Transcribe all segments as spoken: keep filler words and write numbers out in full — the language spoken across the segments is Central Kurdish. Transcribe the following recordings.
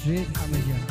جيد حمجان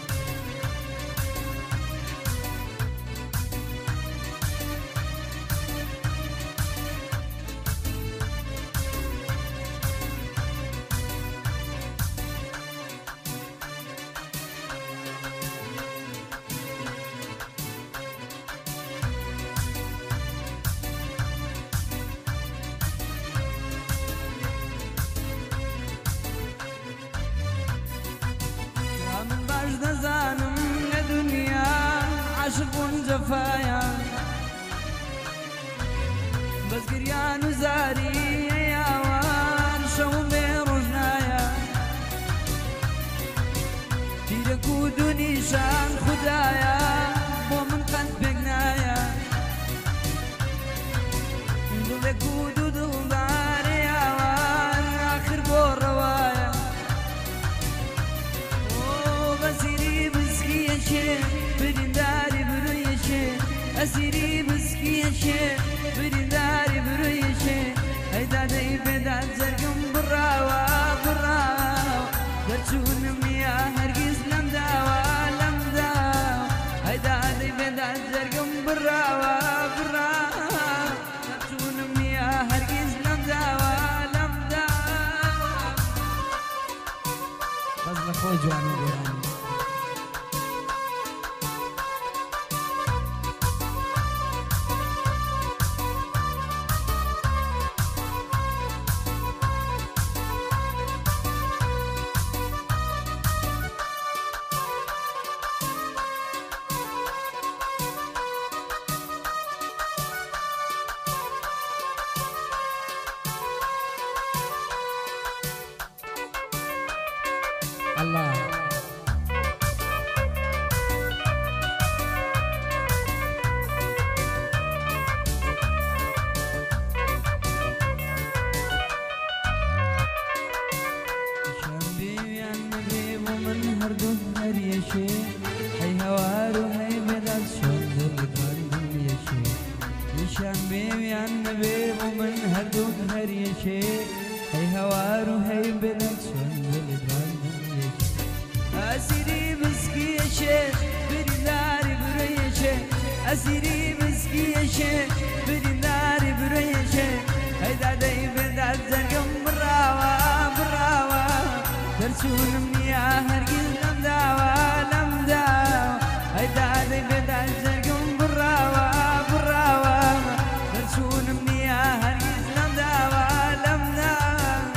نزانم لدنيا عاشق جفايا بس قريان وزاري يا وان شو بيرجنايا تيرك ودوني شان خدايا ومن قد بقنايا دلك ودودو داري يا وان آخر بور روايا برنداري برويشي أسيري بسكيشي برنداري برويشي هيدا داي بدات زرقم براوا براوا درتون ميا هرقيز لم داوا لم داوا هيدا داي بدات زرقم براوا براوا درتون ميا هرقيز لم داوا لم داوا بس بخوي جوانو بيراني الله شنبي يا النبي ومن هردو هريشي هي هوارو هي بدل شوز القلب يشي شنبي يا النبي ومن هردو هريشي هي هوارو هي بدل شوز القلب أسيري مسكي يا شيخ بريداري بريشة أسيري مسكي يا شيخ بريداري بريشة هيدا داي بدات زرقم براوا براوا درسون منيا هرقيز لم داوا لم داوا هيدا داي بدات زرقم براوا براوا درسون منيا هرقيز لم داوا لم داوا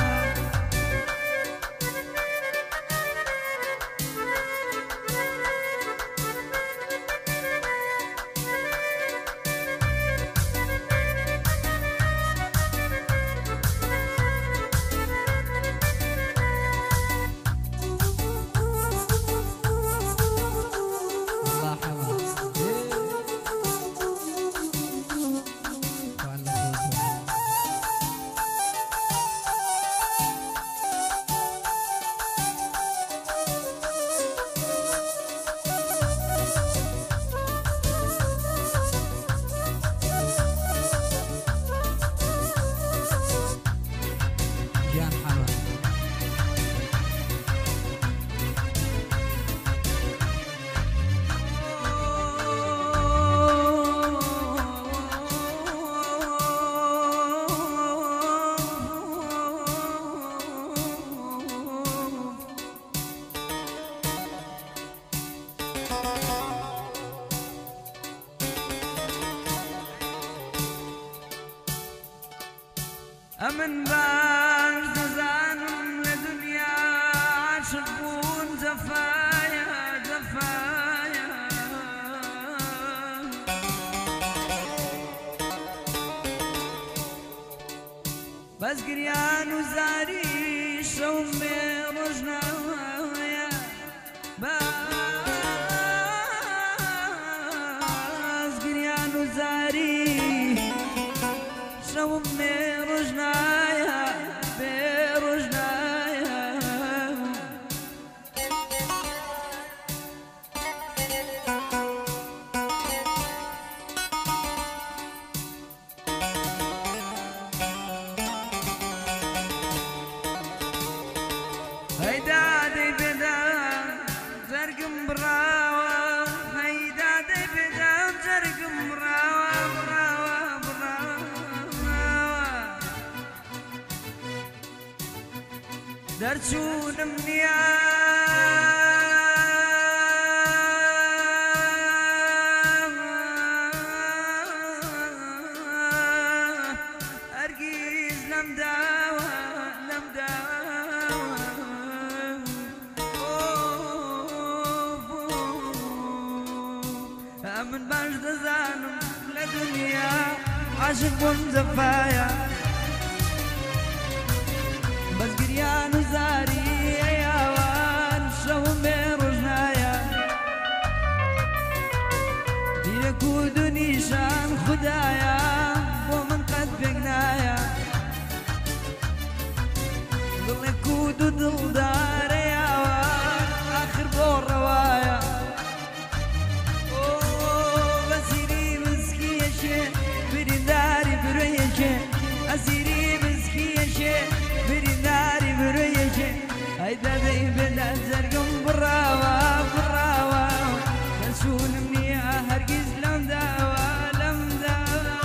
أمن باش نزانم لدنيا عاشقون زفايا زفايا بس قريان وزاري شوم برجنايا بس قريان وزاري شوم برجنايا برجنايا هيدا دي بدا درچون منیا هرگیز لم داوا لم داوا من باش دزانم لدنیا عاشق بوم زفایا بس گریان و زاری ایوان شوم روزنایا دیرک و دنیشان خدایا بو من قد بگنایا دلک و دو دلدار ایوان آخر بو روایا وزیری مسکیشه برینداری برویشه اسیری مسکیشه برینداری برویشه هیدا دی بلد زرگم براوا براوا رسولم نیا هرگز لم داوا لم داوا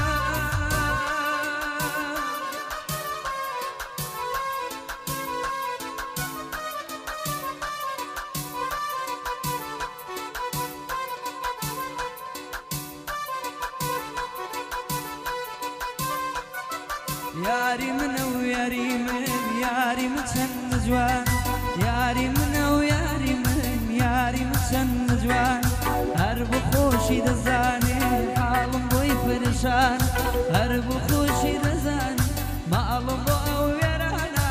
یاری منو یاری من یاری من چند جوان یاری منو یاری من یاری من چند جوان هر بخوشی دزانی حالم بوی پریشان هر بخوشی دزانی معلوم بو ویرانا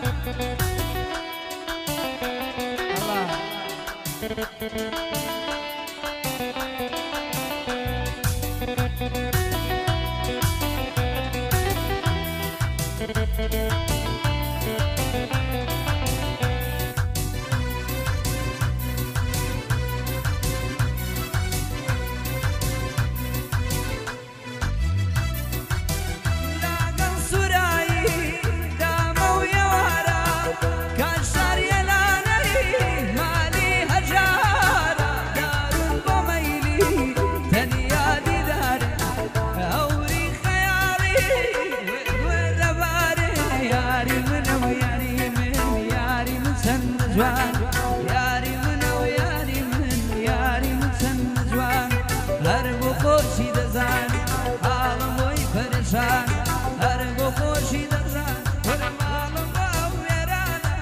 یاری منو یاری من یاری من چند جوان هر بخوشی دزان حالم بوی پریشان هر بخوشی دزان ورم حالم بو ویرانا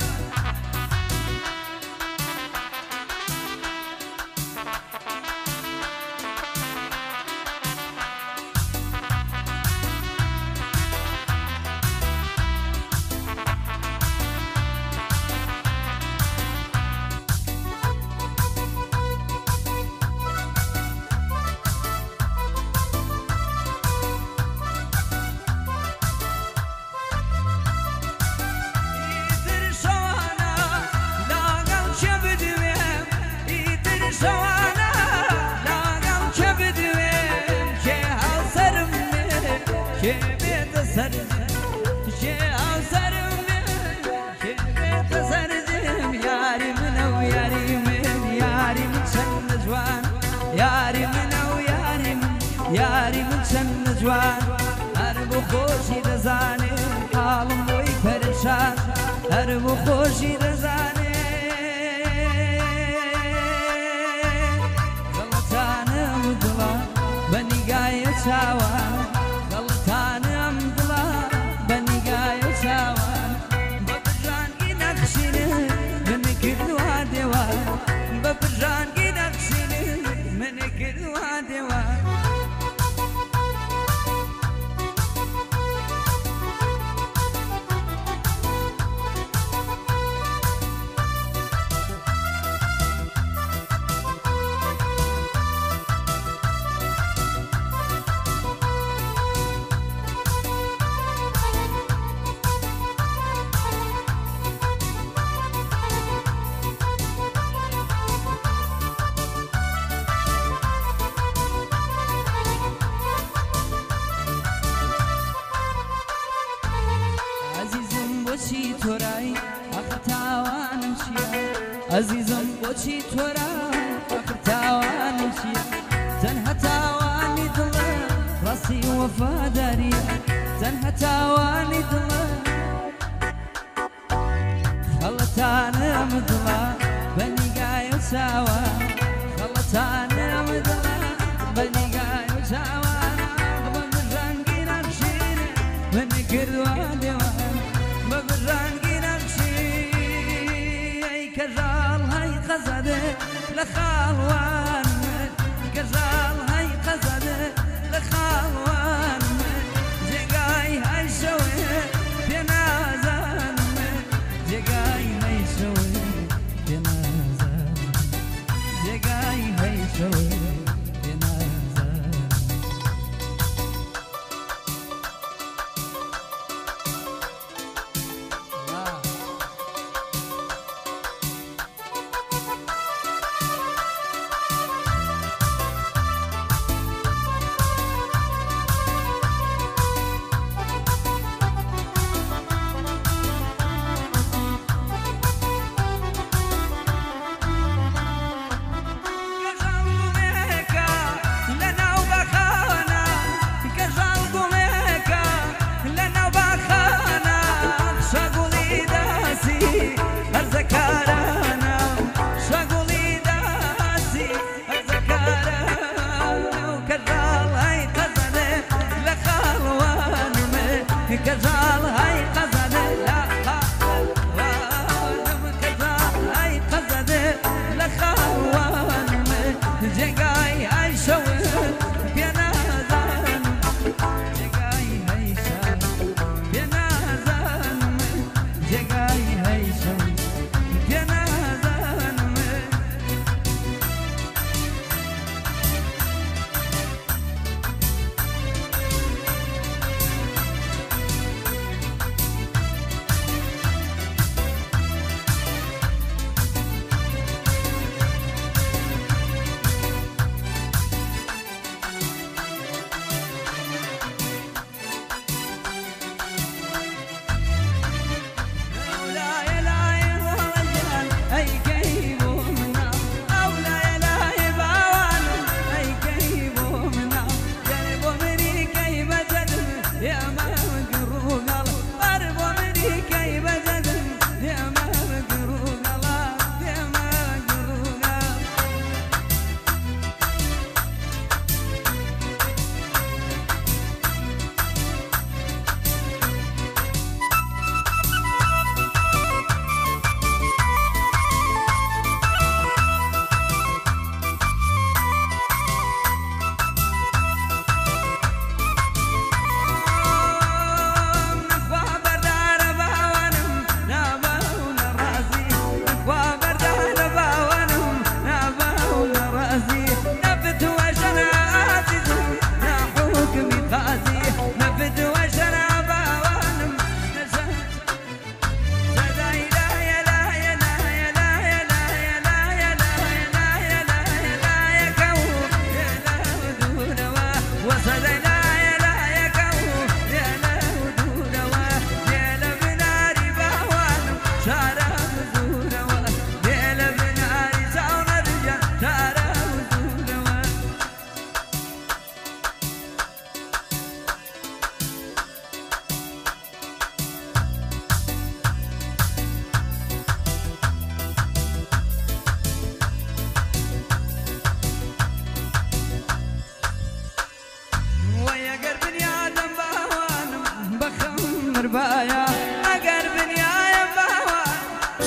یاری منو یاری من یاری من چند جوان یاری منو یاری من یاری من چند جوان هر بخوشی دزانی حالم بوی پریشان هر بخوشی دزانی غلطانم دلا بنیگای چاوان غلطانم دلا بنیگای چاوان ببرانگی نقشینه من کردوا دیوان ببرانگی نقشینه من کردوا دیوان بۆچی تۆرای ئاخر تاوانم چییە عەزیزم بۆچی تۆرای ئاخر تاوانم چییە تەنها تاوانی دڵە ڕاستی وەفاداریە تەنها تاوانی دڵە خلطانة مثلا بنيقاي وساوى خلطانة مثلا بنيقاي وساوى ببرانقي نفسيني من كردوان ديوان ببرانقي نفسي كزال هاي قصده لخالوان كزال هاي قصده لخالوان جاي هاي سوي جنازة جاي هاي سوي جنازة جاي هاي سوي جنازة كزال هاي قصده لا كزال هاي قصده لخوان جاي هاي سوي بينازان جاي هاي سوي بينازان جاي هاي سوي بينازان مربايا أقر بنيايا بهوان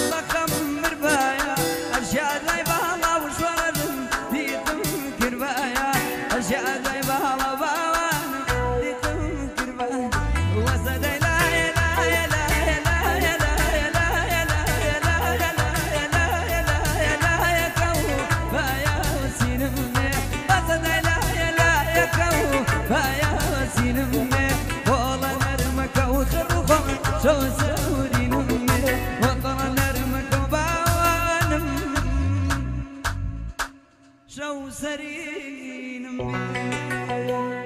بخم مربايا أرشاد لي بهلا وشورد ديتم كربايا أرشاد لي بهلا بهوان ديتم كربايا وصدي لا يا لا يا لا يا لا يا لا يا لا يا لا يا لا يا لا يا لا يا لا يا لا يا كو بايا وسينمني وصدي لا يا لا يا كو بايا وسينمني شو سوري نمي وطن نرمك وباوانم شو سري نمي